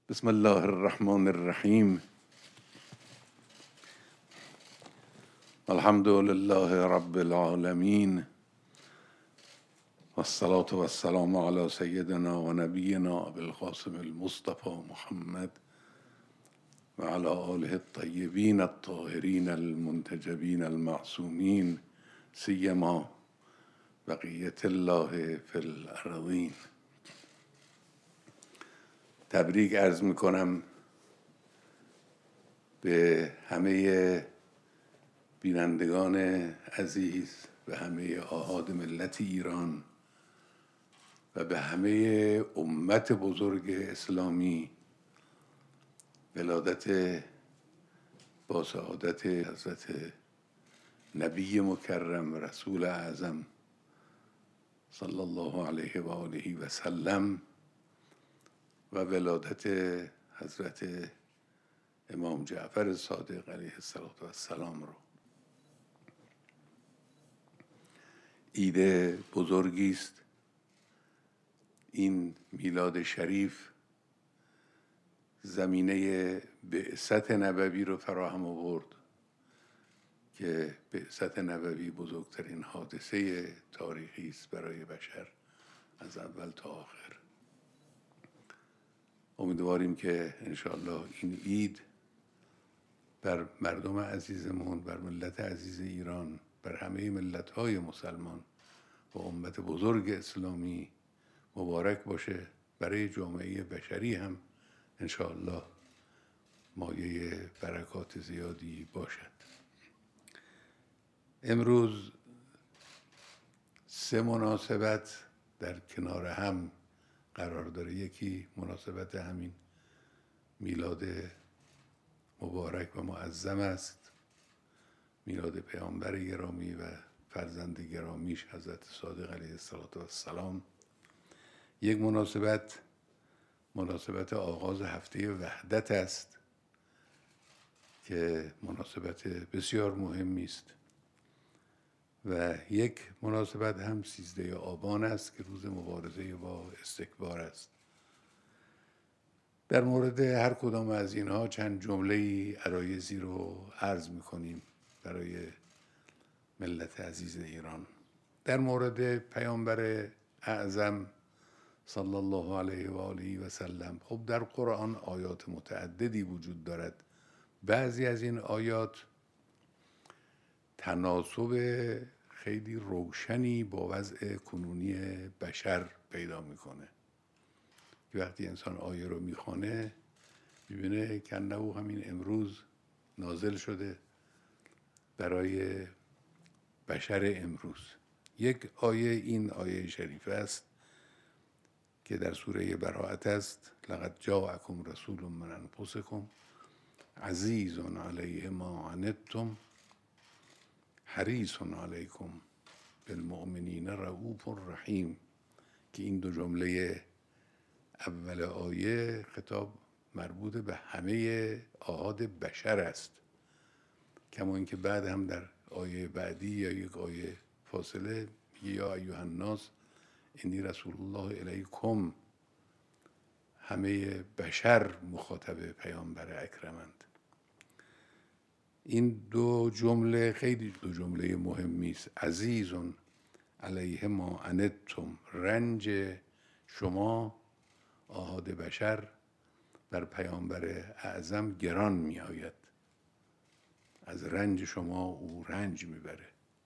بسم الله الرحمن الرحیم. الحمد لله رب العالمین والصلاة والسلام على سيدنا و نبینا ابی القاسم المصطفى محمد و على آله الطیبین الطاهرین المنتجبین المعصومین سیما بقیة الله فی الارضین. تبریک عرض میکنم به همه بینندگان عزیز، به همه آحاد ملت ایران و به همه امت بزرگ اسلامی. ولادت با سعادت حضرت نبی مکرم رسول اعظم صلی الله علیه و آله و سلم و ولادت حضرت امام جعفر صادق علیه السلام رو عید بزرگی است. این میلاد شریف زمینه بعثت نبوی رو فراهم آورد که بعثت نبوی بزرگترین حادثه تاریخی است برای بشر از اول تا آخر. امیدواریم که انشاءالله این عید بر مردم عزیزمون، بر ملت عزیز ایران، بر همه ملت‌های مسلمان و امت بزرگ اسلامی مبارک باشه. برای جامعه بشری هم انشاءالله مایه برکات زیادی باشد. امروز 3 مناسبت در کنار هم قرار داره. یکی مناسبت همین میلاد مبارک و معظم است، میلاد پیامبر گرامی و فرزند گرامیش حضرت صادق علیه السلام. یک مناسبت آغاز هفته وحدت است که مناسبت بسیار مهمی است و یک مناسبت هم 13 آبان است که روز مبارزه با استکبار است. در مورد هر کدام از اینها چند جمله عرایضی رو عرض می‌کنیم برای ملت عزیز ایران. در مورد پیامبر اعظم صلی الله علیه و آله و سلم، خب در قرآن آیات متعددی وجود دارد. بعضی از این آیات تناسب خیلی روشنی با وضع کنونی بشر پیدا میکنه که وقتی انسان آیه رو میخونه میبینه که انه همین امروز نازل شده برای بشر امروز. یک آیه این آیه شریفه است که در سوره براءت است. لقد جاءکم رسول من انفسکم عزیز علیه ما عنتم حریص علیکم بالمؤمنین رؤوف رحیم، که این دو جمله اول آیه خطاب مربوط به همه آحاد بشر است، کما اینکه بعد هم در آیه بعدی یا یک آیه فاصله میگه یا ایها الناس انی رسول الله الیکم، همه بشر مخاطب پیامبر اکرمند. این دو جمله خیلی دو جمله مهمی است. عزیز علیه ما عنتم، رنج شما آحاد بشر بر پیامبر اعظم گران می آید، از رنج شما او رنج میبره.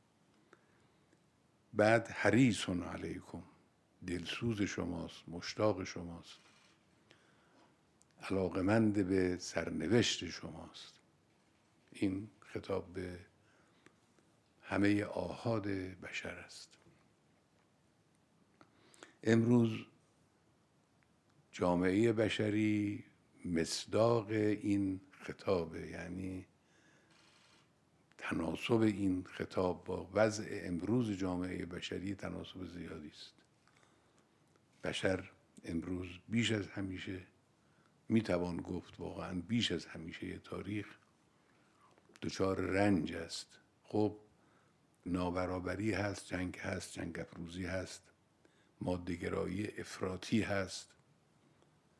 بعد حریص علیکم، دلسوز شماست، مشتاق شماست، علاقمند به سرنوشت شماست. این خطاب به همه آحاد بشر است. امروز جامعه بشری مصداق این خطابه، یعنی تناسب این خطاب با وضع امروز جامعه بشری تناسب زیادی است. بشر امروز بیش از همیشه، میتوان گفت واقعا بیش از همیشه تاریخ، دچار رنج است. خب نابرابری هست، جنگ هست، جنگ افروزی هست، ماده‌گرایی افراطی هست،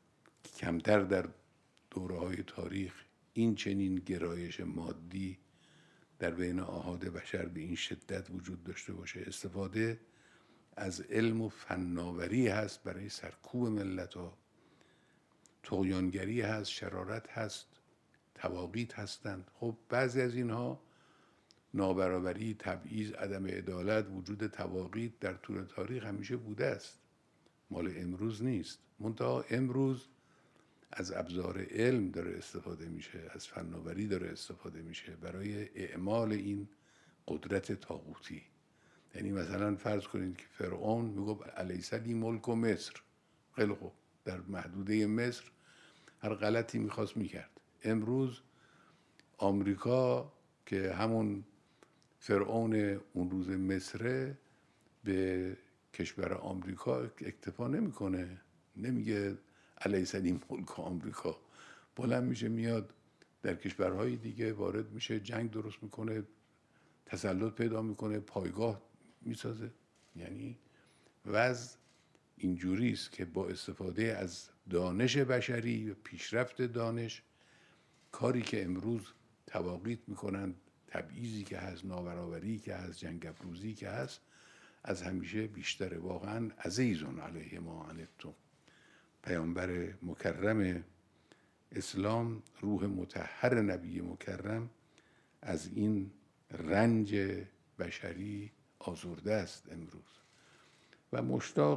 کمتر در دوره‌های تاریخ این چنین گرایش مادی در بین آحاد بشر به این شدت وجود داشته باشه. استفاده از علم و فناوری هست برای سرکوب ملت‌ها، طغیانگری هست، شرارت هست، تواغیت هستند. خب بعضی از اینها نابرابری، تبعیض، عدم عدالت، وجود تواغیت در طول تاریخ همیشه بوده است، مال امروز نیست. منتها امروز از ابزار علم داره استفاده میشه، از فناوری داره استفاده میشه برای اعمال این قدرت طاغوتی. یعنی مثلا فرض کنید که فرعون میگفت الیس لی ملک مصر، خیلی خوب، در محدوده مصر هر غلطی میخواست میکرد. امروز آمریکا که همون فرعون اون روز مصره به کشور آمریکا اکتفا نمیکنه، نمیگه الیس لی ملک آمریکا، بلند میشه میاد در کشورهای دیگه وارد میشه، جنگ درست میکنه، تسلط پیدا میکنه، پایگاه میسازه. یعنی وضع اینجوری است که با استفاده از دانش بشری و پیشرفت دانش، کاری که امروز تواغیت میکنن، تبعیضی که هست، نابرابری که هست، جنگ افروزی که هست، از همیشه بیشتره. واقعا عزیز علیه ما عنتم. پیامبر مکرم اسلام، روح مطهر نبی مکرم، از این رنج بشری آزرده است امروز و مشتاق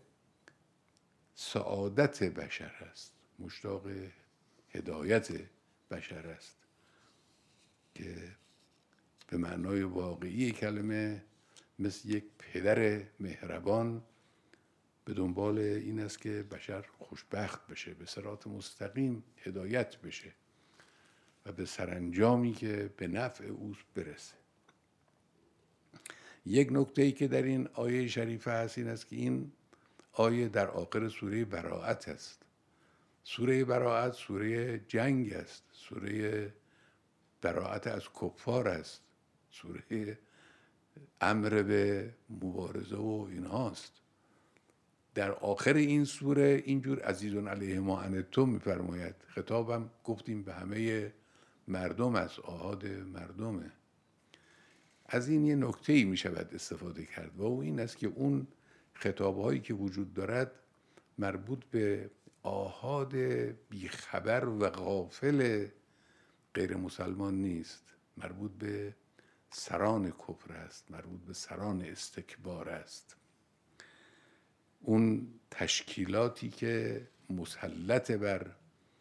سعادت بشر است، مشتاق هدایت بشر است که به معنای واقعی کلمه مثل یک پدر مهربان به دنبال این است که بشر خوشبخت بشه، به صراط مستقیم هدایت بشه و به سرانجامی که به نفع اوست برسه. یک نکته‌ای که در این آیه شریفه هست این است که این آیه در آخر سوره براءت است. سوره براءت سوره جنگ است، سوره براءت از کفار است، سوره امر به مبارزه و اینهاست. در آخر این سوره اینجور عزیزون علیه ما عنتم میفرماید. خطابم گفتیم به همه مردم است، آحاد مردمه. از این یه نکته‌ای می شود استفاده کرد و او این است که اون خطابهایی که وجود دارد مربوط به آحاد بیخبر و غافل غیر مسلمان نیست، مربوط به سران کفر است، مربوط به سران استکبار است. اون تشکیلاتی که مسلط بر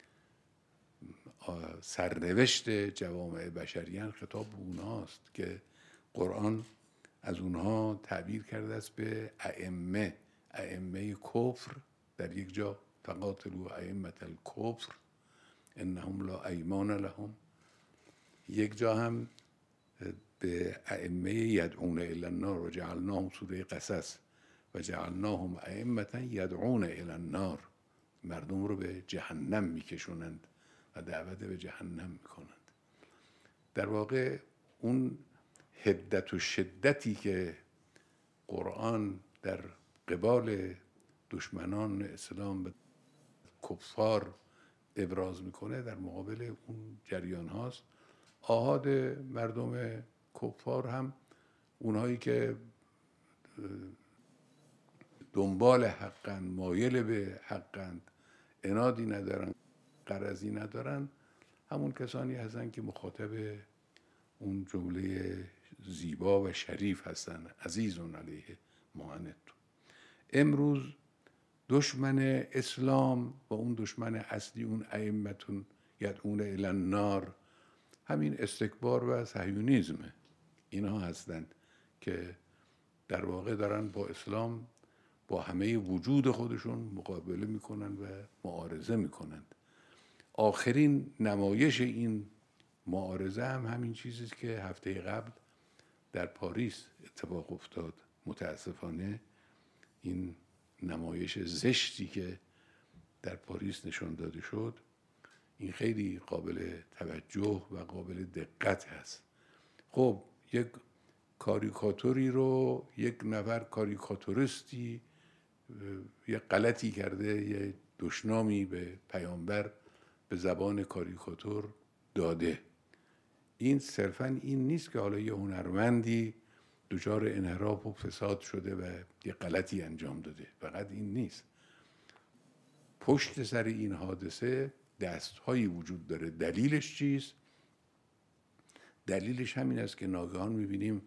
سرنوشت جوامع بشریان، خطاب به اونهاست که قرآن از اونها تعبیر کرده است به ائمه کفر. در یک جا فقاتلوا ائمة الکفر انهم لا ایمان لهم، یک جا هم به ائمه یدعون الی النار و جعلناهم، سوره قصص، و جعلناهم ائمة یدعون الی النار، مردم رو به جهنم میکشونند و دعوت به جهنم میکنند. در واقع اون حدت و شدتی که قرآن در قبال دشمنان اسلام و کفار ابراز میکنه در مقابل اون جریان هاست. آحاد مردم کفار هم اونهایی که دنبال حقن، مایل به حقن، عنادی ندارن، غرضی ندارن، همون کسانی هستن که مخاطب اون جمله زیبا و شریف هستن، عزیزون علیه ما عنتم. امروز دشمن اسلام و اون دشمن اصلی، اون ائمتون یدعون الی النار، همین استکبار و صهیونیسمه. اینها هستند که در واقع دارن با اسلام با همه وجود خودشون مقابله میکنن و معارضه میکنند. آخرین نمایش این معارضه هم همین چیزیست که هفته قبل در پاریس اتفاق افتاد. متاسفانه این نمایش زشتی که در پاریس نشان داده شد، این خیلی قابل توجه و قابل دقت هست. خب یک کاریکاتوری رو یک نفر کاریکاتوریستی یک غلطی کرده، یه دشنامی به پیامبر به زبان کاریکاتور داده. این صرفا این نیست که حالا یه هنرمندی دچار انحراف و فساد شده و یه غلطی انجام داده، فقط این نیست. پشت سر این حادثه دستهایی وجود داره. دلیلش چیست؟ دلیلش همین است که ناگهان میبینیم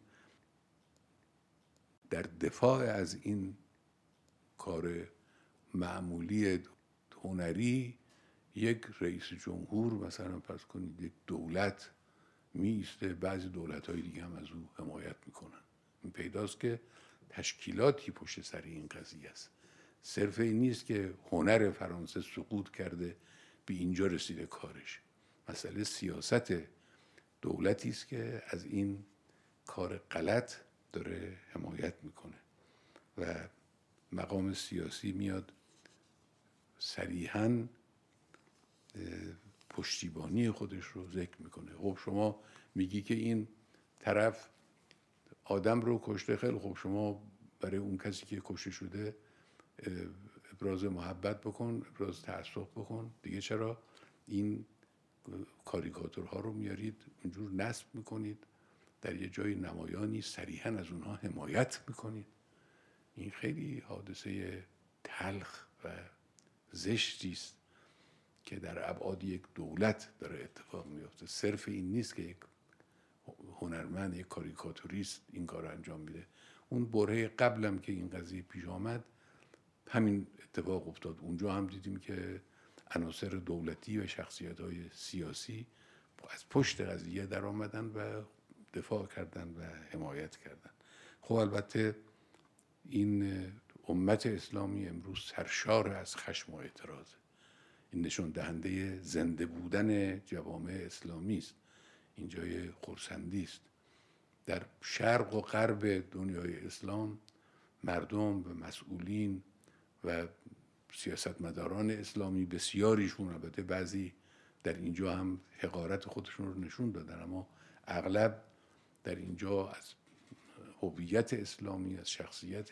در دفاع از این کار معمولی هنری یک رئیس جمهور، مثلا فرض کنید یک دولت می ایسته، بعضی دولت‌های دیگه هم از او حمایت میکنن. این پیداست که تشکیلاتی پشت سر این قضیه است. صرف این نیست که هنر فرانسه سقوط کرده به اینجا رسیده کارش. مسئله سیاست دولتی است که از این کار غلط داره حمایت میکنه و مقام سیاسی میاد صریحاً پشتیبانی خودش رو ذکر میکنه. خب شما میگی که این طرف آدم رو کشته، خیلی خب شما برای اون کسی که کشته شده ابراز محبت بکن، ابراز تأسف بکن دیگه. چرا این کاریکاتورها رو میارید اونجور نصب میکنید، در یه جای نمایانی صریحاً از اونها حمایت میکنید؟ این خیلی حادثه تلخ و زشتی است که در ابعاد یک دولت داره اتفاق میفته. صرف این نیست که یک هنرمند، یک کاریکاتوریست این کار رو انجام میده. اون برهه قبلم که این قضیه پیش آمد همین اتفاق افتاد. اونجا هم دیدیم که عناصر دولتی و شخصیت‌های سیاسی از پشت قضیه در آمدن و دفاع کردن و حمایت کردن. خب البته این امت اسلامی امروز سرشار از خشم و اعتراضه. این نشون دهنده زنده بودن جوامع اسلامی است. این جای خرسندی است. در شرق و غرب دنیای اسلام مردم و مسئولین و سیاستمداران اسلامی بسیاریشون، البته بعضی در اینجا هم حقارت خودشون رو نشون دادن، اما اغلب در اینجا از هویت اسلامی، از شخصیت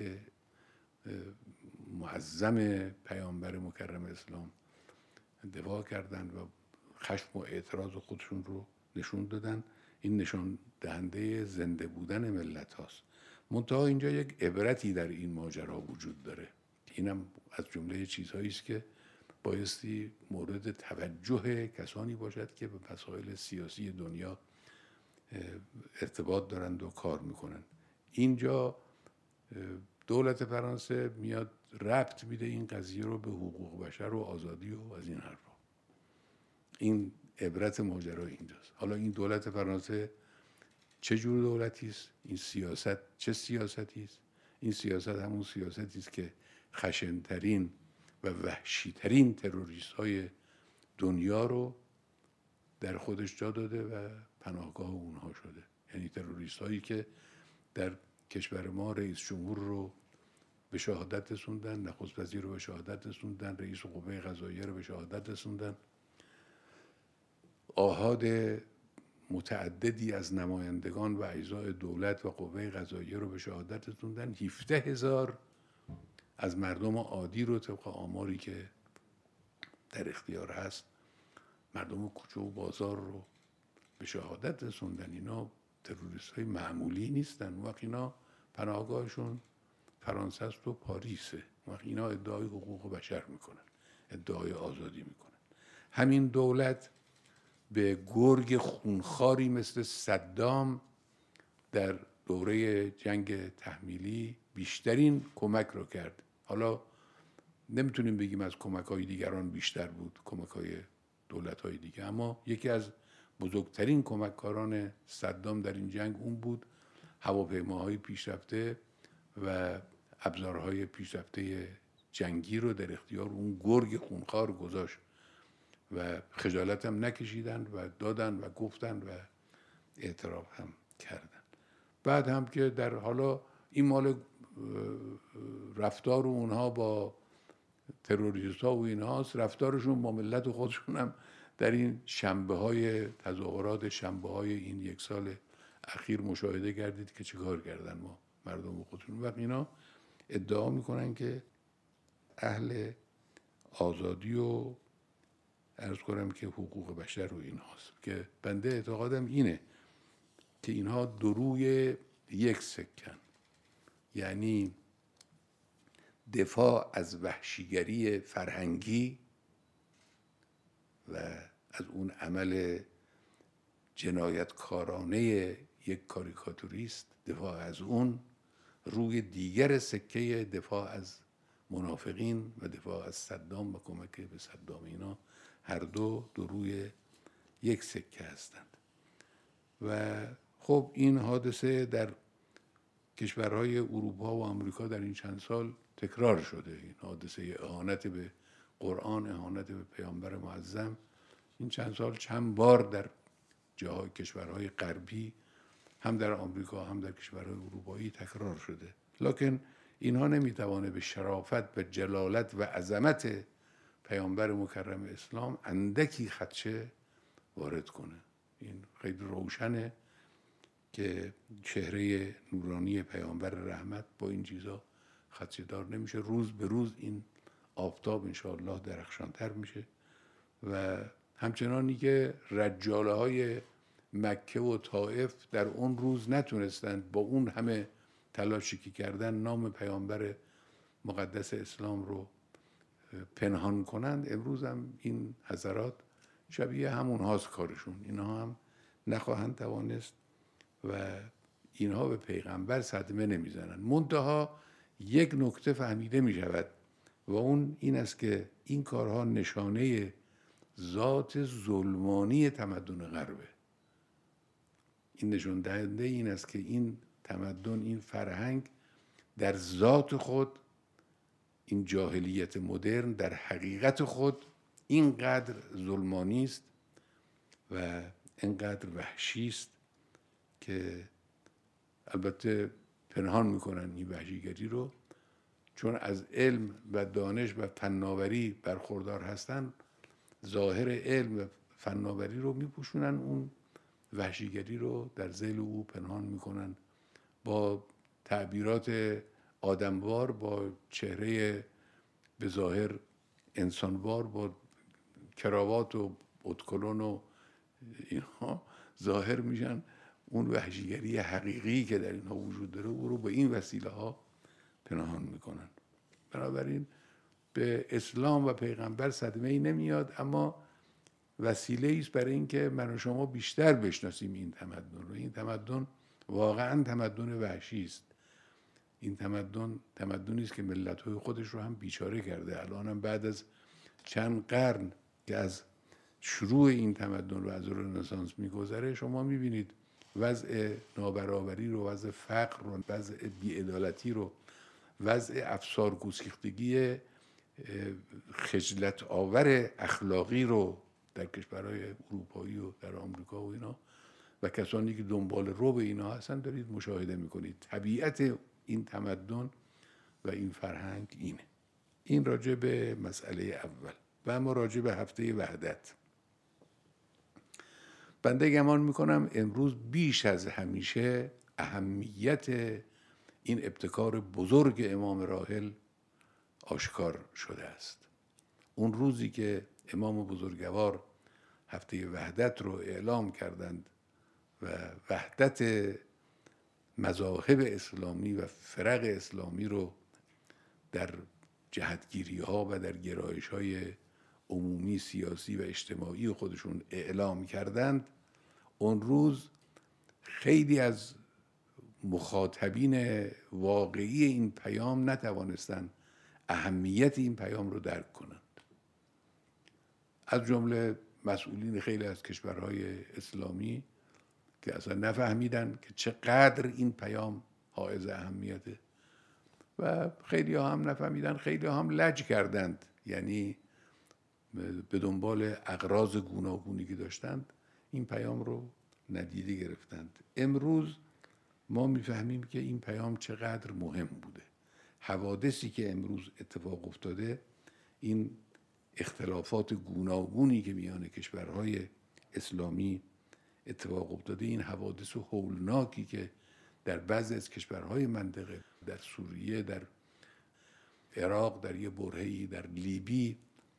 معظم پیامبر مکرم اسلام دفاع کردند و خشم و اعتراض خودشون رو نشون دادن. این نشان دهنده زنده بودن ملت هاست. منتها اینجا یک عبرتی در این ماجرا وجود داره. اینم از جمله چیزهایی است که بایستی مورد توجه کسانی باشد که به مسائل سیاسی دنیا ارتباط دارند و کار میکنن. اینجا دولت فرانسه میاد ربط میده این قضیه رو به حقوق بشر و آزادی و از این حرفا. این عبرت ماجرا اینجاست. حالا این دولت فرانسه چه جور دولتی است؟ این سیاست چه سیاستی است؟ این سیاست همون سیاستی است که خشن‌ترین و وحشی‌ترین تروریست‌های دنیا رو در خودش جا داده و پناهگاه اونها شده. یعنی تروریست‌هایی که در کشور ما رئیس جمهور رو به شهادت رسوندن، نخست وزیر رو به شهادت رسوندن، رئیس قوه قضاییه رو به شهادت رسوندن، آحاد متعددی از نمایندگان و اعضای دولت و قوه قضاییه رو به شهادت رسوندن. 17,000 از مردم عادی رو طبق آماری که در اختیار هست، مردم کوچه و بازار رو به شهادت رسوندن. اینا تروریست های معمولی نیستن. وقت اینا پناهگاهشون فرانسه است و پاریسه. وقت اینا ادعای حقوق بشر میکنن، ادعای آزادی میکنن. همین دولت به گرگ خونخواری مثل صدام در دوره جنگ تحمیلی بیشترین کمک رو کرد. حالا نمیتونیم بگیم از کمک‌های دیگران بیشتر بود، کمک‌های دولت‌های دیگه، اما یکی از بزرگترین کمککاران صدام در این جنگ اون بود. هواپیماهای پیشرفته و ابزارهای پیشرفته جنگی رو در اختیار اون گرگ خونخوار گذاشت و خجالت هم نکشیدن و دادن و گفتن و اعتراف هم کردن. بعد هم که در حالا این مال رفتار اونها با تروریست ها و اینهاست، رفتارشون با ملت خودشون هم در این شنبه های تظاهرات شنبه های این یک سال اخیر مشاهده کردید که چیکار کردن ما مردم خودشون. وقت اینا ادعا میکنن که اهل آزادی و عرض کنم که حقوق بشر و اینهاست که بنده اعتقادم اینه که اینها دو روی یک سکن. یعنی دفاع از وحشیگری فرهنگی و از اون عمل جنایتکارانه یک کاریکاتوریست، دفاع از اون، روی دیگر سکه دفاع از منافقین و دفاع از صدام و کمک به صدام، اینا هر دو روی یک سکه هستند. و خب این حادثه در کشورهای اروپا و آمریکا در این چند سال تکرار شده. این حادثه اهانت به قرآن، اهانت به پیامبر معظم، این چند سال چند بار در جاهای کشورهای غربی، هم در آمریکا هم در کشورهای اروپایی تکرار شده. لکن اینها نمیتوانه به شرافت و جلالت و عظمت پیامبر مکرم اسلام اندکی خدشه وارد کنه. این خیلی روشنه که چهره نورانی پیامبر رحمت با این چیزا خدشه دار نمیشه. روز به روز این آفتاب انشاءالله درخشانتر میشه و همچنانی که رجاله های مکه و طائف در اون روز نتونستند با اون همه تلاشی که کردن نام پیامبر مقدس اسلام رو پنهان کنند، امروز هم این حضرات شبیه همون هاست کارشون. اینها هم نخواهند توانست و اینها به پیغمبر صدمه نمیزنند. منتها یک نکته فهمیده می شود و اون این است که این کارها نشانه ذات ظلمانی تمدن غربه. این نشون دهنده این است که این تمدن، این فرهنگ در ذات خود، این جاهلیت مدرن در حقیقت خود اینقدر ظلمانی است و اینقدر وحشی است که البته پنهان میکنن این وحشیگری رو، چون از علم و دانش و فناوری برخوردار هستن، ظاهر علم و فناوری رو میپوشونن، اون وحشیگری رو در ذیل او پنهان میکنن با تعبیرات آدموار، با چهره به ظاهر انسانوار، با کراوات و ادکلون و اینها ظاهر میشن. اون وحشیگری حقیقی که در اینها وجود داره او رو به این وسیله ها پنهان میکنن. بنابراین به اسلام و پیغمبر صدمه ای نمیاد، اما وسیله است برای اینکه من و شما بیشتر بشناسیم این تمدن رو. این تمدن واقعا تمدن وحشی است. این تمدنی است که ملت‌های خودش رو هم بیچاره کرده. الان هم بعد از چند قرن که از شروع این تمدن و از رنسانس میگذره، شما میبینید وضع نابرابری رو، وضع فقر رو، وضع بی‌عدالتی رو، وضع افسار گسیختگی خجلت آور اخلاقی رو در کشورهای اروپایی و در آمریکا و اینا و کسانی که دنبال رو به اینا هستن دارید مشاهده میکنید. طبیعت این تمدن و این فرهنگ اینه. این راجع به مسئله اول. و اما راجع به هفته وحدت، بنده گمان میکنم امروز بیش از همیشه اهمیت این ابتکار بزرگ امام راحل آشکار شده است. اون روزی که امام بزرگوار هفته وحدت رو اعلام کردند و وحدت مذاهب اسلامی و فرق اسلامی رو در جهتگیری ها و در گرایش های عمومی سیاسی و اجتماعی خودشون اعلام کردند، اون روز خیلی از مخاطبین واقعی این پیام نتوانستند اهمیت این پیام رو درک کنند. از جمله مسئولین خیلی از کشورهای اسلامی که اصلا نفهمیدن که چقدر این پیام حائز اهمیته و خیلی ها هم نفهمیدن، خیلی ها هم لج کردند، یعنی به دنبال اغراض گوناگونی که داشتند این پیام رو ندیده گرفتند. امروز ما میفهمیم که این پیام چقدر مهم بوده. حوادثی که امروز اتفاق افتاده، این اختلافات گوناگونی که میان کشورهای اسلامی اتفاق افتاده، این حوادث هولناکی که در بعضی از کشورهای منطقه، در سوریه، در عراق، در یه برهه‌ای در لیبی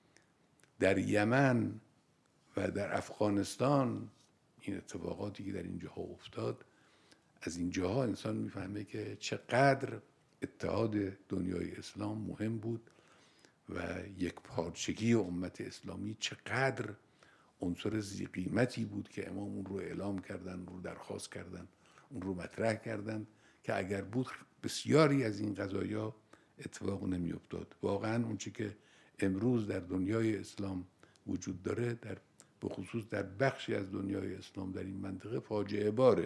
در یمن و در افغانستان این اتفاقاتی که در اینجاها افتاد، از اینجاها انسان میفهمه که چقدر اتحاد دنیای اسلام مهم بود و یک پارچگی امت اسلامی چقدر عنصر ذی قیمتی بود که امام اون رو اعلام کردن، اون رو درخواست کردن، اون رو مطرح کردن که اگر بود بسیاری از این قضایا اتفاق نمی افتاد. واقعا اون چی که امروز در دنیای اسلام وجود داره، به خصوص در بخشی از دنیای اسلام در این منطقه فاجعه باره.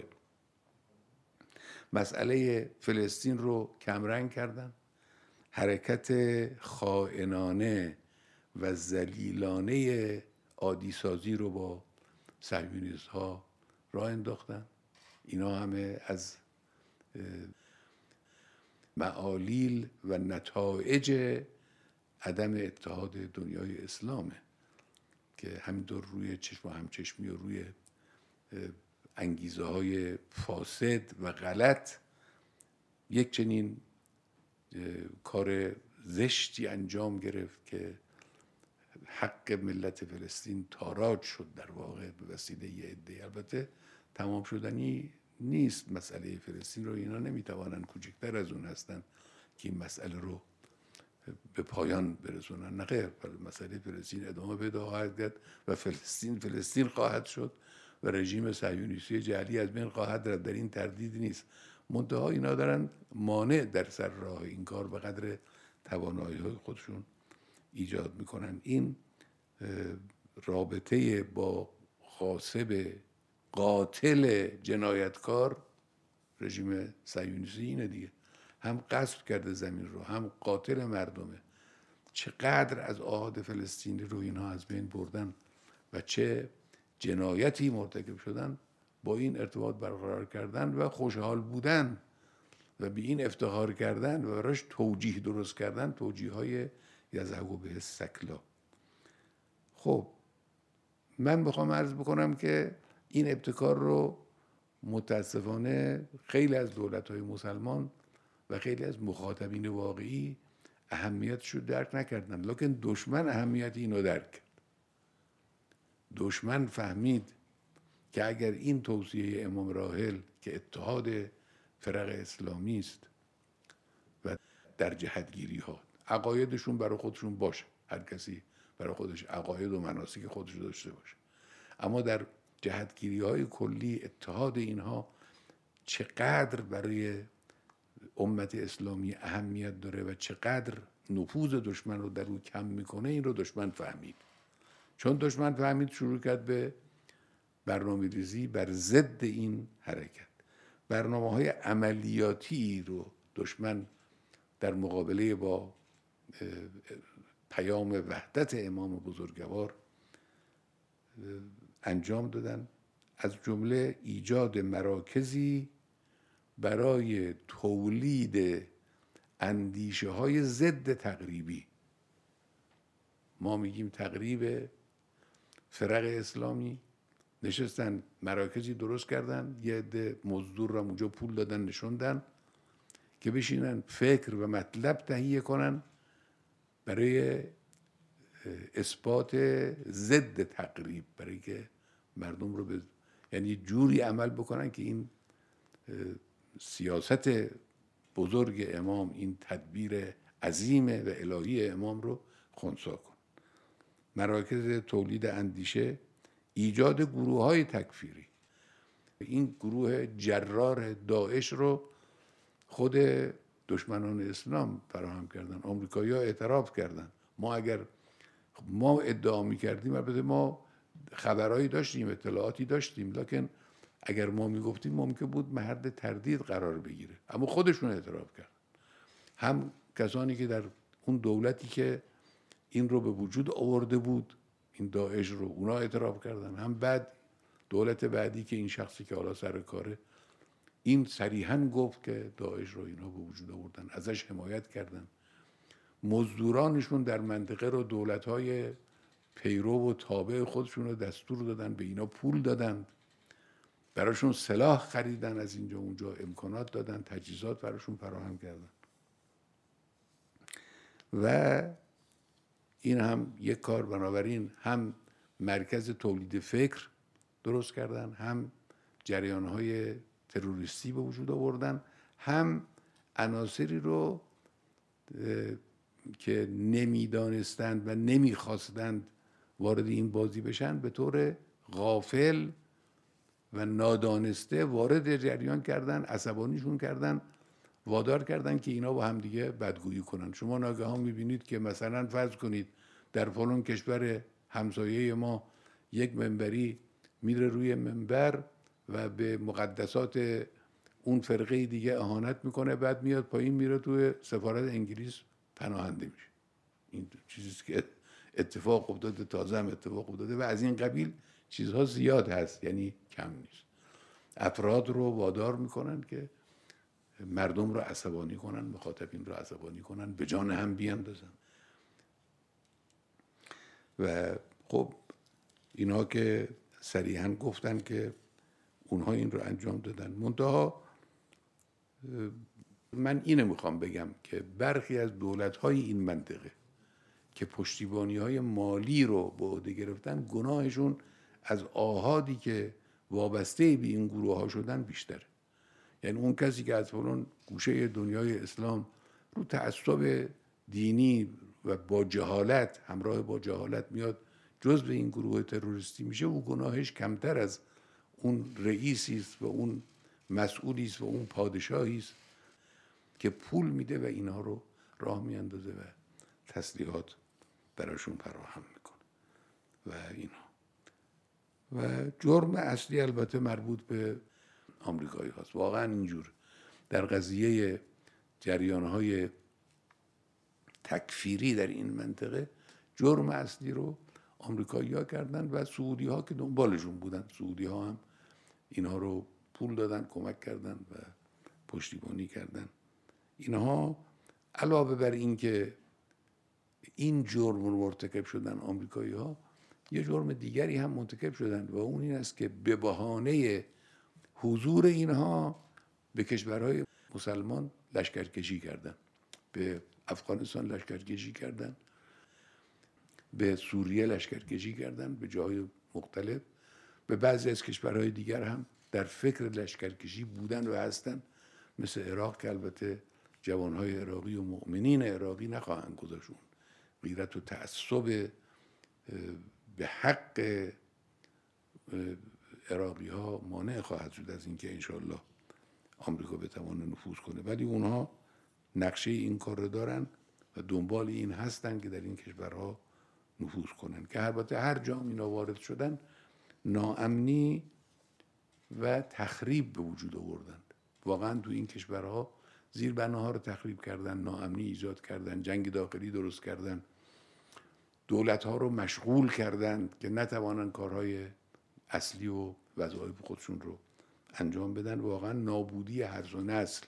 مسئله فلسطین رو کمرنگ کردن، حرکت خائنانه و ذلیلانه عادی سازی رو با صهیونیست ها راه انداختن. اینا همه از معالیل و نتایج عدم اتحاد دنیای اسلامه که همینطور روی چشم و همچشمی و روی انگیزه های فاسد و غلط یک چنین کار زشتی انجام گرفت که حق ملت فلسطین تاراج شد در واقع به وسیله یه عده. البته تمام شدنی نیست مسئله فلسطین رو، اینا نمیتوانن، کوچکتر از اون هستن که این مسئله رو به پایان برسونن. نه خیر، مسئله فلسطین ادامه پیدا خواهد کرد و فلسطین خواهد شد و رژیم صهیونیستی جعلی از بین خواهد رفت، در این تردید نیست. منتها اینا دارن مانع در سر راه این کار به قدر توانایی‌های خودشون ایجاد میکنن. این رابطه با غاصب قاتل جنایتکار رژیم صهیونیستی اینه دیگه، هم غصب کرده زمین رو، هم قاتل مردمه. چقدر از آحاد فلسطینی رو اینها از بین بردن و چه جنایتی مرتکب شدن با این ارتباط برقرار کردن و خوشحال بودن و به این افتخار کردن و براش توجیه درست کردن، توجیه های یذهب به السکلا. خب من میخوام عرض بکنم که این ابتکار رو متاسفانه خیلی از دولت‌های مسلمان و خیلی از مخاطبین واقعی اهمیتش رو درک نکردن، لکن دشمن اهمیت اینو درک کرد. دشمن فهمید که اگر این توصیه امام راحل که اتحاد فرق اسلامی است و در جهتگیری ها عقایدشون برای خودشون باشه، هر کسی برای خودش عقاید و مناسک خودش داشته باشه، اما در جهتگیری های کلی اتحاد اینها چقدر برای امت اسلامی اهمیت داره و چقدر نفوذ دشمن رو در او کم میکنه، این رو دشمن فهمید. چون دشمن فهمید، شروع کرد به برنامه ریزی بر ضد این حرکت. برنامه های عملیاتی رو دشمن در مقابله با پیام وحدت امام بزرگوار انجام دادن، از جمله ایجاد مراکزی برای تولید اندیشه های ضد تقریبی. ما میگیم تقریب فرق اسلامی، نشستن مراکزی درست کردن، یه عده مزدور را اونجا پول دادن نشوندن که بشینن فکر و مطلب تهیه کنن برای اثبات ضد تقریب، برای که مردم رو یعنی جوری عمل بکنن که این سیاست بزرگ امام، این تدبیر عظیم و الهی امام رو خنثی کن. مراکز تولید اندیشه، ایجاد گروه های تکفیری. این گروه جرار داعش رو خود دشمنان اسلام فراهم کردن، آمریکایی‌ها اعتراف کردن. ما ادعا می‌کردیم، البته ما خبرایی داشتیم، اطلاعاتی داشتیم، لکن اگر ما میگفتیم ممکن بود محل تردید قرار بگیره، اما خودشون اعتراف کردن. هم کسانی که در اون دولتی که این رو به وجود آورده بود، این داعش رو، اونا اعتراف کردن، هم بعد دولت بعدی که این شخصی که حالا سر کاره، این صریحاً گفت که داعش رو اینا به وجود آوردن، ازش حمایت کردن. مزدورانشون در منطقه رو دولت‌های پیرو و تابع خودشون رو دستور دادن، به اینا پول دادن، براشون سلاح خریدن، از اینجا اونجا امکانات دادن، تجهیزات براشون فراهم کردن. و این هم یک کار. بنابراین هم مرکز تولید فکر درست کردن، هم جریان‌های تروریستی به وجود آوردن، هم عناصری رو که نمیدانستند و نمیخواستند وارد این بازی بشن به طور غافل و نادانسته وارد جریان کردن، عصبانیشون کردن، وادار کردن که اینا با هم دیگه بدگویی کنن. شما ناگهان میبینید که مثلا فرض کنید در فلان کشور همسایه ما یک منبری میره روی منبر و به مقدسات اون فرقه دیگه اهانت میکنه، بعد میاد پایین میره توی سفارت انگلیس پناهنده میشه. این چیزی که اتفاق افتاده، تازه هم اتفاق افتاده و از این قبیل چیزها زیاد هست، یعنی کم نیست. افراد رو وادار میکنن که مردم رو عصبانی کنن، مخاطبین رو عصبانی کنن، به جان هم بیاندازن. و خب اینا که صریحاً گفتن که اونها این رو انجام دادن. منتها من اینو میخوام بگم که برخی از دولت‌های این منطقه که پشتیبانی‌های مالی رو به عهده گرفتن، گناهشون از آحادی که وابسته به این گروه‌ها شدن بیشتره. یعنی اون کسی که از فلان گوشه دنیای اسلام رو تعصب دینی و با جهالت، همراه با جهالت میاد جزء این گروه تروریستی میشه، او گناهش کمتر از اون رئیسی است و اون مسئولی است و اون پادشاهی است که پول میده و اینها رو راه میاندازه و تسلیحات براشون فراهم میکنه و اینا. و جرم اصلی البته مربوط به آمریکایی هاست. واقعا اینجور در قضیه جریانهای تکفیری در این منطقه جرم اصلی رو آمریکایی ها کردن و سعودی ها که دنبالشون بودن. سعودی ها هم اینها رو پول دادن، کمک کردن و پشتیبانی کردن. اینها علاوه بر این که این جرم رو مرتکب شدن آمریکایی ها، یه جرم دیگری هم مرتکب شدن و اون این است که به بهانه حضور اینها به کشورهای مسلمان لشکرکشی کردن. به افغانستان لشکرکشی کردن، به سوریه لشکرکشی کردن، به جاهای مختلف، به بعضی از کشورهای دیگر هم در فکر لشکرکشی بودن و هستن، مثل عراق که البته جوانهای عراقی و مؤمنین عراقی نخواهند گذاشون. غیرت و تعصب به حق عراقی ها مانع خواهد شد از اینکه انشالله آمریکا بتوانه نفوذ کنه، ولی اونها نقشه این کار رو دارن و دنبال این هستن که در این کشورها نفوذ کنن، که البته هر جا اینا وارد شدن ناامنی و تخریب به وجود آوردن. واقعا تو این کشورها زیربناها رو تخریب کردن، ناامنی ایجاد کردن، جنگ داخلی درست کردن، دولت‌ها رو مشغول کردن که نتوانن کارهای اصلی و وظایف خودشون رو انجام بدن. واقعا نابودی هر نسل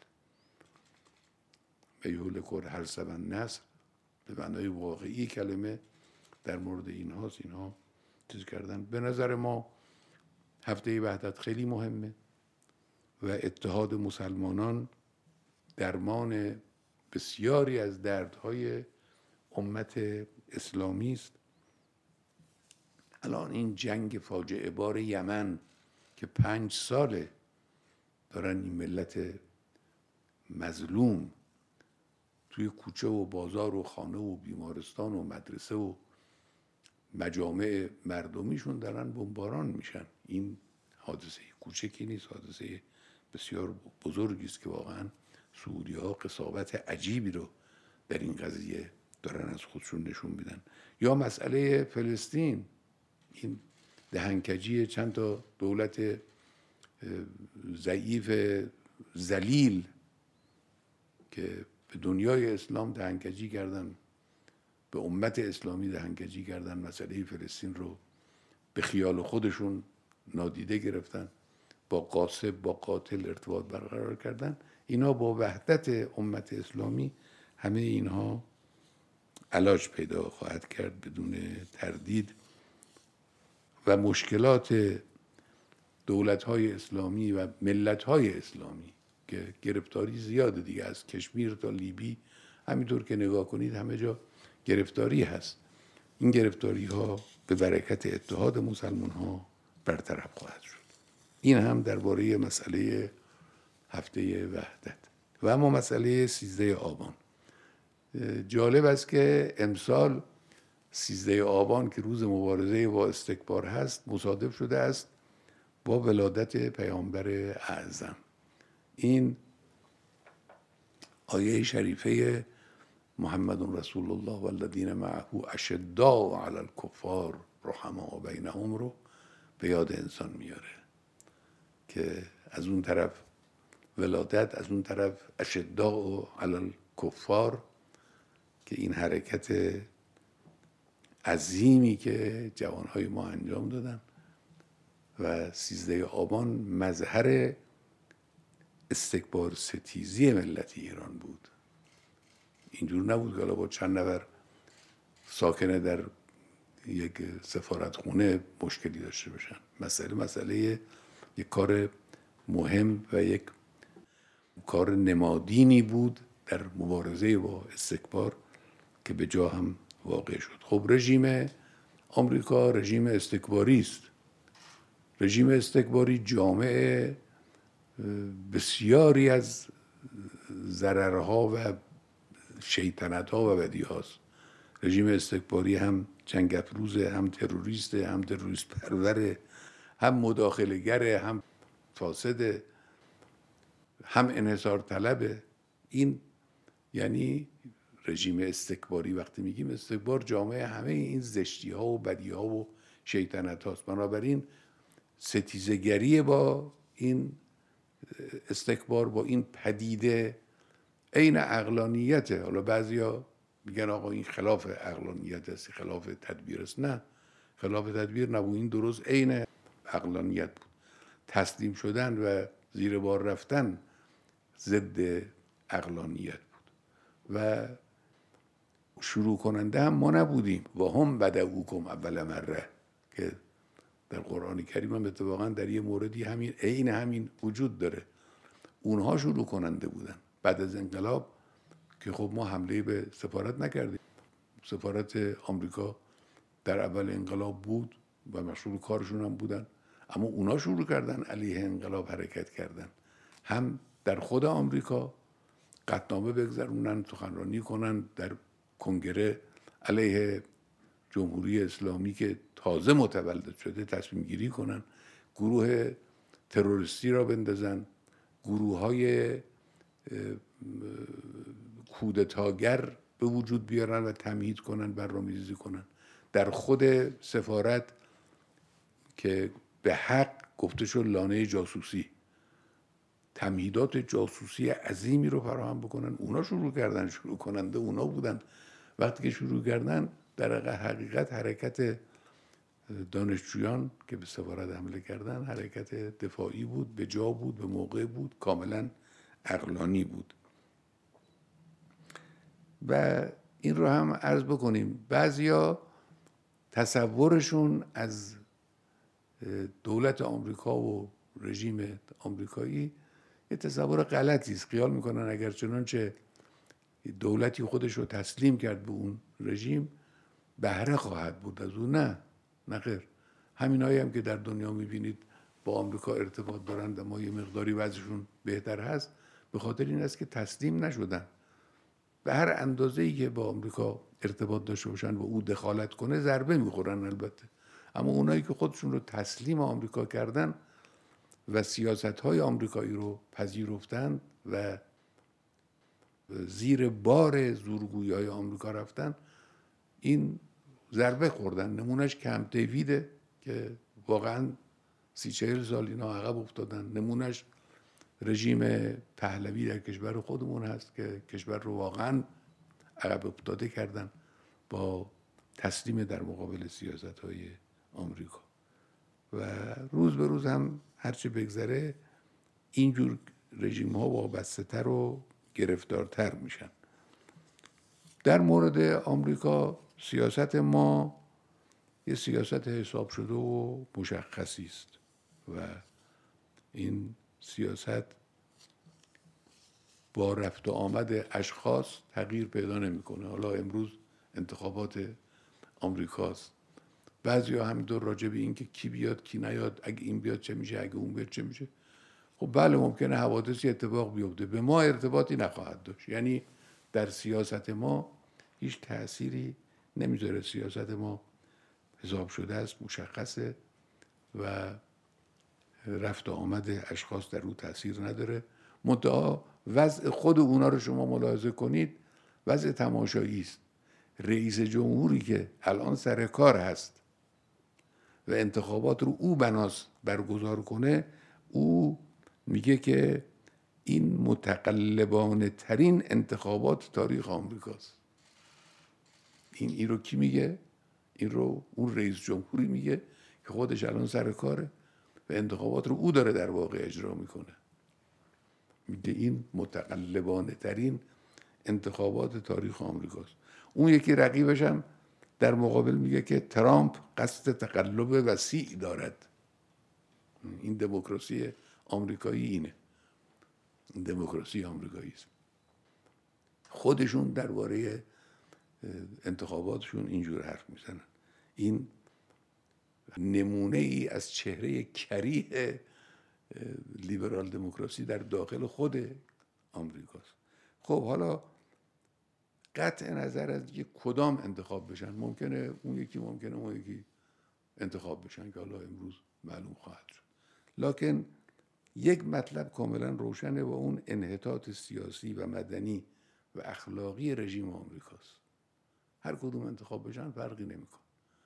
و یهلک هر سبن نسل به معنای واقعی کلمه در مورد اینهاست. اینها چیز کردن. به نظر ما هفته وحدت خیلی مهمه و اتحاد مسلمانان درمان بسیاری از دردهای امت اسلامی است. الان این جنگ فاجعه بار یمن که 5 ساله دارن این ملت مظلوم توی کوچه و بازار و خانه و بیمارستان و مدرسه و مجامع مردمیشون دارن بمباران میشن. این حادثه کوچکی نیست، حادثه بسیار بزرگی است که واقعا سعودی ها قساوت عجیبی رو در این قضیه دارن از خودشون نشون میدن. یا مسئله فلسطین، این دهنکجی چند تا دولت ضعیف ذلیل که به دنیای اسلام دهنکجی کردن، به امت اسلامی دهنکجی کردن، مسئله فلسطین رو به خیال خودشون نادیده گرفتن، با غاصب با قاتل ارتباط برقرار کردن. اینا با وحدت امت اسلامی همه اینها علاج پیدا خواهد کرد بدون تردید و مشکلات دولت‌های اسلامی و ملت‌های اسلامی که گرفتاری زیاده دیگه، از کشمیر تا لیبی همینطور که نگاه کنید همه جا گرفتاری هست. این گرفتاری ها به برکت اتحاد مسلمان ها برطرف خواهد شد. این هم درباره مسئله هفته وحدت. و اما مسئله 13 آبان، جالب است که امسال 13 آبان که روز مبارزه با استکبار هست مصادف شده است با ولادت پیامبر اعظم. این آیه شریفه محمد رسول الله والذین معه اشداء علی الکفار رحماء بینهم رو به یاد انسان میاره که از اون طرف ولادت، از اون طرف اشداء علی الکفار، که این حرکت عظیمی که جوانهای ما انجام دادن و 13 آبان مظهر استکبار ستیزی ملت ایران بود. اینجور نبود که حالا با چند نفر ساکن در یک سفارتخونه مشکلی داشته باشن. مسئله یک کار مهم و یک کار نمادینی بود در مبارزه با استکبار که به جا هم واقع شد. خب رژیم آمریکا رژیم استکباری است. رژیم استکباری جامع بسیاری از ضررها و شیطنتها و بدیهاست. رژیم استکباری هم جنگ افروزه، هم تروریسته، هم تروریست پروره، هم مداخله‌گره، هم فاسده، هم انحصار طلبه. این یعنی رژیم استکباری. وقتی میگیم استکبار جامعه همه این زشتی ها و بدی ها و شیطنت هاست. بنابراین ستیزگری با این استکبار، با این پدیده عین عقلانیته. حالا بعضیا میگن آقا این خلاف عقلانیت است، خلاف تدبیر است. نه، خلاف تدبیر نبود، این درست عین عقلانیت بود. تسلیم شدن و زیر بار رفتن ضد عقلانیت بود و شروع کننده هم ما نبودیم. و هم بدؤکم اول مره که در قرآن کریم هم اتفاقا در یه موردی همین عین همین وجود داره. اونها شروع کننده بودن بعد از انقلاب، که خب ما حمله به سفارت نکردیم. سفارت آمریکا در اول انقلاب بود و مشغول کارشون هم بودن، اما اونا شروع کردن علیه انقلاب حرکت کردن. هم در خود آمریکا قطعنامه بگذرونن، سخنرانی کنن در کنگره علیه جمهوری اسلامی که تازه متولد شده، تصمیم گیری کنن، گروه تروریستی را بندازن، گروه های کودتاگر به وجود بیارن و تمهید کنن، برنامه‌ریزی کنن. در خود سفارت که به حق گفته شد لانه جاسوسی، تمهیدات جاسوسی عظیمی رو فراهم بکنن. اونا شروع کننده اونا بودن. وقتی که شروع کردن، در حقیقت حرکت دانشجویان که به سفارت حمله کردن حرکت دفاعی بود، به جا بود، به موقع بود، کاملا عقلانی بود. و این رو هم عرض بکنیم بعضیا تصورشون از دولت آمریکا و رژیم آمریکایی یه تصور غلطی است. خیال میکنن اگر چنانچه دولتی خودش رو تسلیم کرد به اون رژیم بهره خواهد بود از اون. نه خیر. همینایی هم که در دنیا میبینید با آمریکا ارتباط دارند اما یه مقداری وضعشون بهتر هست، به خاطر این است که تسلیم نشدن. به هر اندازه‌ای که با آمریکا ارتباط داشته باشن و او دخالت کنه ضربه میخورن البته. اما اونایی که خودشون رو تسلیم آمریکا کردن و سیاست‌های آمریکایی رو پذیرفتن و زیر بار زورگویی‌های آمریکا رفتن، این ضربه خوردن. نمونهش کمپ دیویده که واقعا 30-40 سال اینا عقب افتادن. نمونهش رژیم پهلوی در کشور خودمون هست که کشور رو واقعا عقب افتاده کردن با تسلیم در مقابل سیاست‌های آمریکا. و روز به روز هم هرچه بگذره اینجور رژیم‌ها وابسته‌تر و گرفتارتر میشن. در مورد آمریکا سیاست ما یه سیاست حساب شده و مشخصی است و این سیاست با رفت و آمد اشخاص تغییر پیدا نمیکنه. حالا امروز انتخابات آمریکاست. بعضیا همینطور راجع به این که کی بیاد کی نیاد، اگه این بیاد چه میشه، اگه اون بیاد چه میشه. خب بله ممکنه حوادثی اتفاق بیفته، به ما ارتباطی نخواهد داشت. یعنی در سیاست ما هیچ تأثیری نمیذاره. سیاست ما حساب شده است، مشخصه و رفت و آمد اشخاص در او تأثیر نداره. منتها وضع خود اونا رو شما ملاحظه کنید، وضع تماشایی است. رئیس جمهوری که الان سر کار هست و انتخابات رو او بناست برگزار کنه، او میگه که این متقلبانه ترین انتخابات تاریخ آمریکاست. این رو کی میگه؟ این رو اون رئیس جمهوری میگه که خودش الان سر کاره و انتخابات رو او داره در واقع اجرا میکنه. میگه این متقلبانه ترین انتخابات تاریخ آمریکاست. اون یکی رقیبش هم در مقابل میگه که ترامپ قصد تقلب وسیع دارد. این دموکراسی آمریکایی اینه. این دموکراسی آمریکایی است. خودشون درباره انتخاباتشون اینجور حرف میزنن. این نمونه ای از چهره کریه لیبرال دموکراسی در داخل خود آمریکاست. خب حالا قطع نظر از که کدام انتخاب بشن، ممکنه اون یکی انتخاب بشن که حالا امروز معلوم خواهد شد. لکن یک مطلب کاملا روشنه و اون انحطاط سیاسی و مدنی و اخلاقی رژیم آمریکاست. هر کدوم انتخاب بشن فرقی نمیکنه.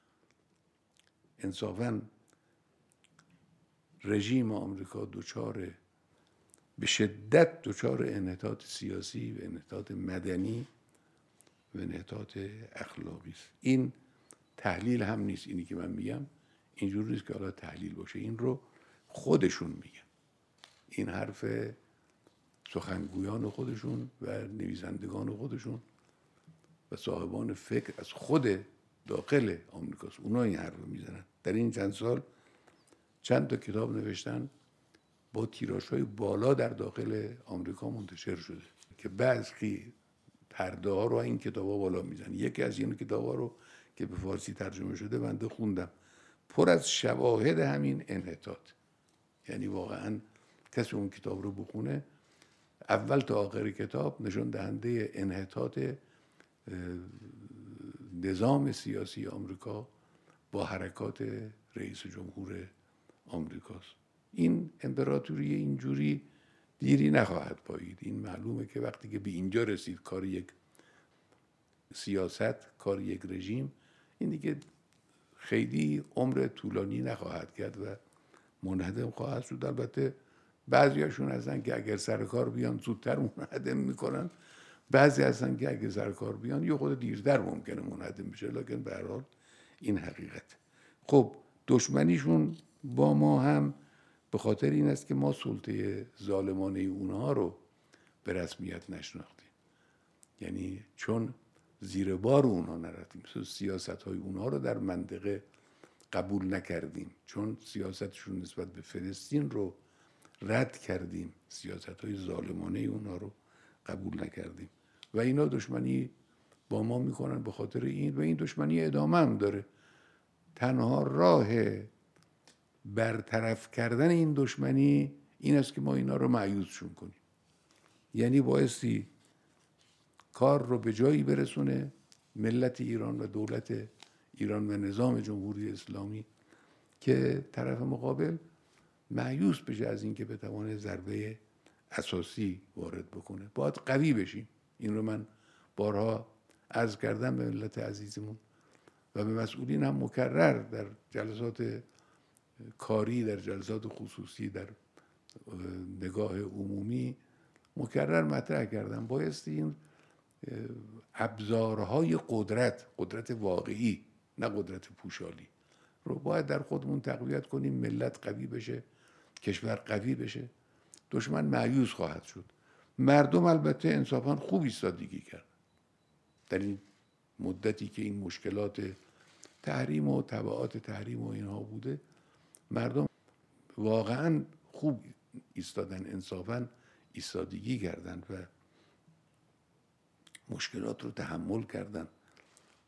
انصافاً رژیم آمریکا به شدت دچار انحطاط سیاسی و انحطاط مدنی و انحطاط اخلاقی است. این تحلیل هم نیست. اینی که من میگم اینجوری نیست که حالا تحلیل باشه. این رو خودشون میگن. این حرف سخنگویان خودشون و نویسندگان خودشون و صاحبان فکر از خود داخل آمریکاست. اونا این حرف رو میزنن. در این چند سال چند تا کتاب نوشتن با تیراژهای بالا در داخل آمریکا منتشر شده که بعضی پرده ها رو این کتاب ها بالا میزنن. یکی از این کتاب ها رو که به فارسی ترجمه شده بنده خوندم، پر از شواهد همین انحطاط. یعنی واقعا کسی اون کتاب رو بخونه اول تا آخر کتاب نشون دهنده انحطاط نظام سیاسی آمریکا با حرکات رئیس جمهور آمریکاست. این امپراتوری اینجوری دیری نخواهد پایید. این معلومه که وقتی که به اینجا رسید کار یک سیاست، کار یک رژیم، این دیگه خیلی عمر طولانی نخواهد کرد و منهدم خواهد شد. البته بعضیاشون هستن که اگر سر کار بیان زودتر منهدم میکنن، بعضی هستن که اگر سر کار بیان یه خود دیرتر ممکنه منهدم بشه. لکن به هر حال این حقیقت. خب دشمنیشون با ما هم به خاطر این است که ما سلطه ظالمانه اونها رو به رسمیت نشناختیم. یعنی چون زیر بار اونها نرفتیم، سیاست های اونها رو در منطقه قبول نکردیم، چون سیاستشون نسبت به فلسطین رو رد کردیم، سیاست های ظالمانه اونها رو قبول نکردیم و اینا دشمنی با ما میکنن به خاطر این. و این دشمنی ادامه هم داره. تنها راه برطرف کردن این دشمنی این است که ما اینا رو مایوسشون کنیم. یعنی بایستی کار رو به جایی برسونه ملت ایران و دولت ایران و نظام جمهوری اسلامی که طرف مقابل مایوس بشه از اینکه بتونه ضربه اساسی وارد بکنه. باید قوی بشیم. این رو من بارها عرض کردم به ملت عزیزمون و به مسئولین هم مکرر در جلسات کاری، در جلسات خصوصی، در نگاه عمومی مکرر مطرح کردم. بایستی این ابزارهای قدرت واقعی، نه قدرت پوشالی، رو باید در خودمون تقویت کنیم. ملت قوی بشه، کشور قوی بشه، دشمن مایوس خواهد شد. مردم البته انصافا خوب ایستادگی کرد در این مدتی که این مشکلات تحریم و تبعات تحریم و اینها بوده. مردم واقعا خوب ایستادن، انصافا ایستادگی کردند و مشکلات رو تحمل کردن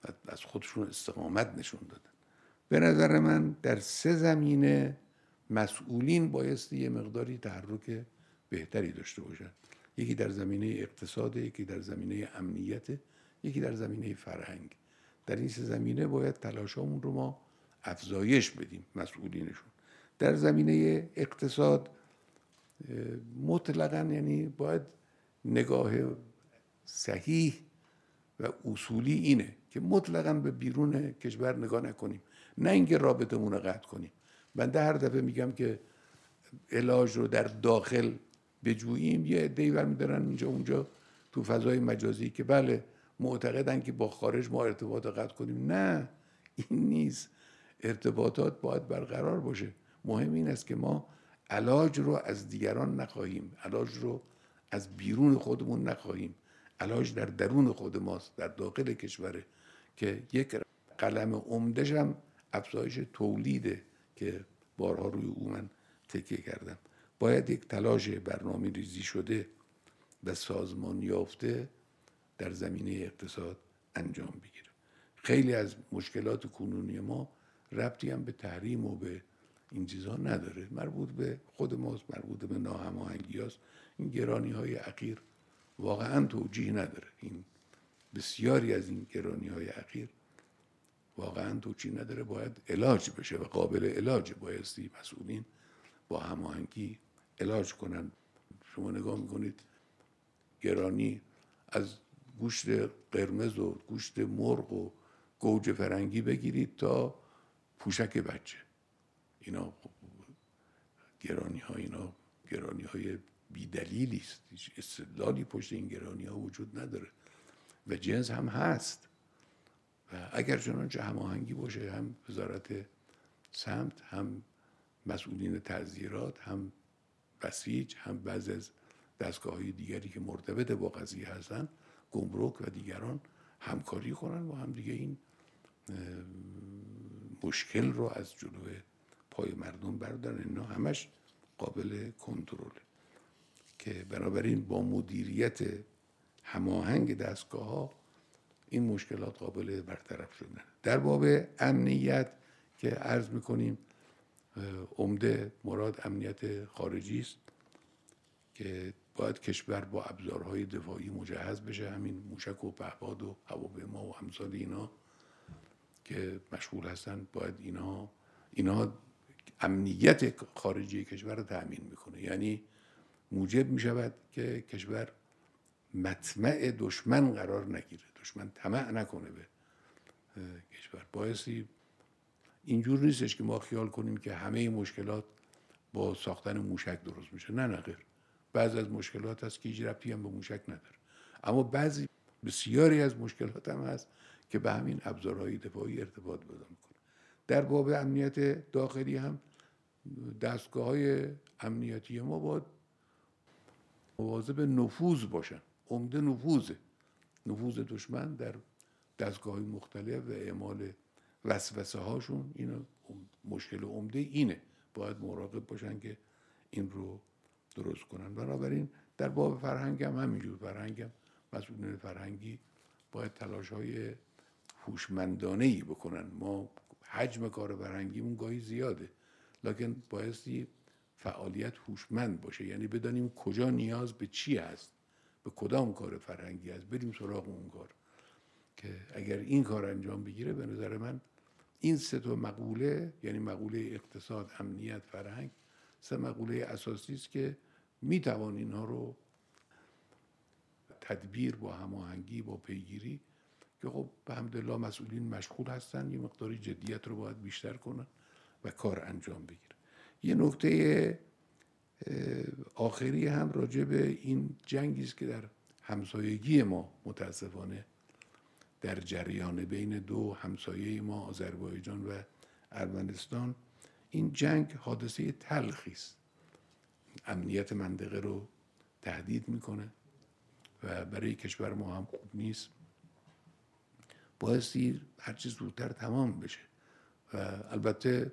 از خودشون استقامت نشون دادن. به نظر من در 3 زمینه مسئولین بایستی یه مقداری تحرک بهتری داشته باشن. یکی در زمینه اقتصاد، یکی در زمینه امنیت، یکی در زمینه فرهنگ. در این 3 زمینه باید تلاشامون رو ما افزایش بدیم مسئولینشون. در زمینه اقتصاد مطلقاً یعنی باید نگاه صحیح و اصولی اینه که مطلقاً به بیرون کشور نگاه نکنیم، نه اینکه رابطمون رو قطع کنیم. بنده هر دفعه میگم که علاج رو در داخل بجوییم، یه عده‌ای برمی‌دارن اینجا اونجا تو فضای مجازی که بله معتقدن که با خارج ما ارتباط قطع کنیم. نه، این نیست. ارتباطات باید برقرار باشه. مهم این است که ما علاج رو از دیگران نخواهیم، علاج رو از بیرون خودمون نخواهیم. علاج در درون خود ماست، در داخل کشوره که یک قلم عمده‌ش هم افزایش تولیده که بارها روی او من تکیه کردم. باید یک تلاش برنامه ریزی شده و سازمان یافته در زمینه اقتصاد انجام بگیره. خیلی از مشکلات کنونی ما ربطی هم به تحریم و به این چیزها نداره، مربوط به خود ماست، مربوط به ناهماهنگی هاست. این گرانی های اخیر واقعا توجیه نداره. این بسیاری از این گرانی های اخیر واقعا توجیه نداره، باید علاج بشه و قابل علاج. بایستی مسئولین با هماهنگی علاج کنن. شما نگاه میکنید گرانی از گوشت قرمز و گوشت مرغ و گوجه فرنگی بگیرید تا پوشک بچه، اینا گرانی های بی‌دلیلی است. هیچ استدلالی پشت این گرانی ها وجود نداره و جنس هم هست. و اگر چنانچه هماهنگی باشه، هم وزارت سمت، هم مسئولین تعزیرات، هم بسیج، هم بعضی از دستگاه‌های دیگری که مرتبط با قضیه هستن، گمرک و دیگران همکاری کنن و هم دیگه این مشکل رو از جلوی پای مردم بردارن. اینا همش قابل کنترله که بنابراین با مدیریت هماهنگ دستگاه‌ها این مشکلات قابل برطرف شدن. در باب امنیت که عرض می‌کنیم عمده مراد امنیت خارجی است که باید کشور با ابزارهای دفاعی مجهز بشه. همین موشک و پهپاد و هواپیما و امثال اینا که مشغول هستن، باید اینا امنیت خارجی کشور رو تأمین میکنه. یعنی موجب میشود که کشور مطمع دشمن قرار نگیره، دشمن طمع نکنه به کشور. بایستی اینجور نیستش که ما خیال کنیم که همه مشکلات با ساختن موشک درست میشه. نه خیر، بعضی از مشکلات هست که هیچ ربطی هم به موشک نداره، اما بسیاری از مشکلات هم هست که به همین ابزارهای دفاعی ارتباط پیدا میکنه. در باب امنیت داخلی هم دستگاه‌های امنیتی ما باید مواظب نفوذ باشن. عمده نفوذ دشمن در دستگاه‌های مختلف و اعمال وسوسه هاشون، اینو مشکل عمده اینه. باید مراقب باشن که این رو درست کنن. بنابراین در باب فرهنگ هم همینجور. فرهنگ هم مسئولین فرهنگی باید تلاش‌های هوشمندانه‌ای بکنن. ما حجم کار فرهنگیمون گاهی زیاده، لکن بایستی فعالیت هوشمند باشه. یعنی بدانیم کجا نیاز به چی هست، به کدام کار فرهنگی هست، بریم سراغ اون کار. که اگر این کار انجام بگیره، به نظر من این 3 مقوله، یعنی مقوله اقتصاد، امنیت، فرهنگ، 3 مقوله اساسی است که میتوان اینها رو تدبیر با هماهنگی، با پیگیری، که خب به حمدالله مسئولین مشغول هستن، یه مقداری جدیت رو باید بیشتر کنن و کار انجام بگیره. یه نکته آخری هم راجع به این جنگی است که در همسایگی ما متاسفانه در جریان بین 2 همسایه ما، آذربایجان و ارمنستان. این جنگ حادثه تلخی است، امنیت منطقه رو تهدید میکنه و برای کشور ما هم خوب نیست. بایستی هرچی زودتر تمام بشه و البته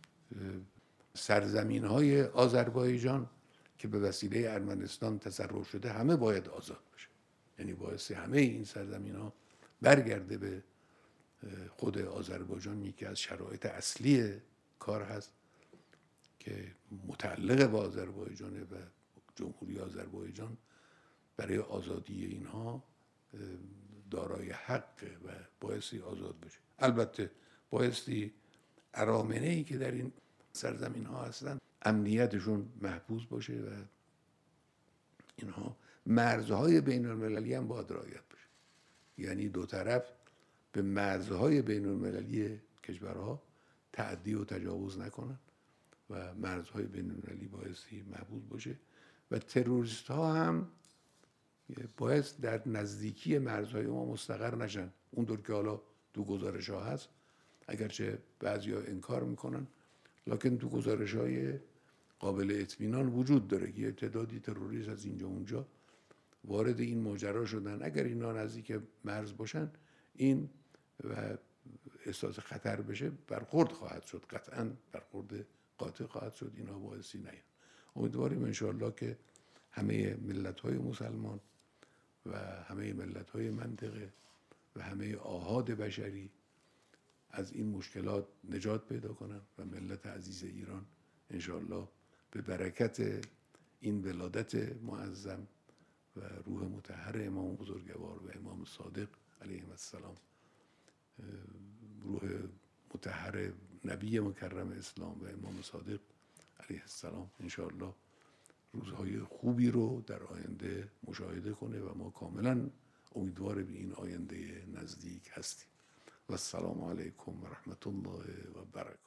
سرزمین‌های آذربایجان که به وسیله ارمنستان تصرف شده همه باید آزاد بشه. یعنی بایستی همه این سرزمین‌ها برگرده به خود آذربایجان یکی از شرایط اصلی کار هست که متعلق به آذربایجانه و جمهوری آذربایجان برای آزادی اینها دارای حقه و بایستی آزاد بشه. البته بایستی ارامنه‌ای که در این سرزمین ها هستن امنیتشون محفوظ باشه و اینها مرزهای بین المللی هم باید رعایت بشه، یعنی دو طرف به مرزهای بین المللی کشورها تعدی و تجاوز نکنن و مرزهای بین المللی بایستی محفوظ باشه و تروریست ها هم باید در نزدیکی مرزهای ما مستقر نشن. اونطور که حالا تو گزارش ها هست، اگرچه بعضی ها انکار میکنن، لکن تو گزارش های قابل اطمینان وجود داره که تعدادی تروریست از اینجا اونجا وارد این ماجرا شدن. اگر اینا نزدیک مرز باشن این و احساس خطر بشه، برخورد خواهد شد، قطعا برخورد قاطع خواهد شد. اینا بایستی نیان. امیدواریم انشاءالله که همه ملت‌های مسلمان و همه ملت‌های منطقه و همه آحاد بشری از این مشکلات نجات پیدا کنن و ملت عزیز ایران انشاءالله به برکت این ولادت معظم و روح مطهر امام بزرگوار و امام صادق علیهم السلام، روح مطهر نبی مکرم اسلام و امام صادق علیه السلام، انشاءالله روزهای خوبی رو در آینده مشاهده کنه و ما کاملا امیدوار به این آینده نزدیک هستیم. و السلام علیکم و رحمت الله و برکاته.